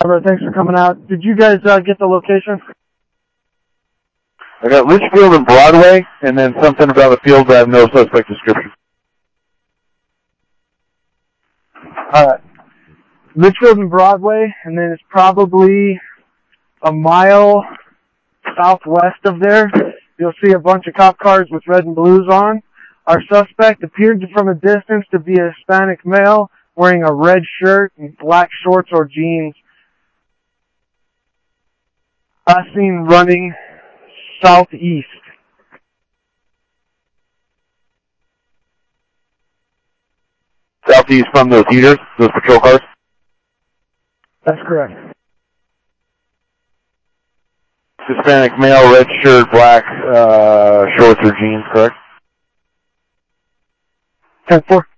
Thanks for coming out. Did you guys get the location? I got Litchfield and Broadway, and then something about the field, but I have no suspect description. Alright. Litchfield and Broadway, and then it's probably a mile southwest of there. You'll see a bunch of cop cars with red and blues on. Our suspect appeared from a distance to be a Hispanic male wearing a red shirt and black shorts or jeans. Last seen running southeast. Southeast from those heaters, those patrol cars? That's correct. Hispanic male, red shirt, black shorts or jeans, correct? 10-4.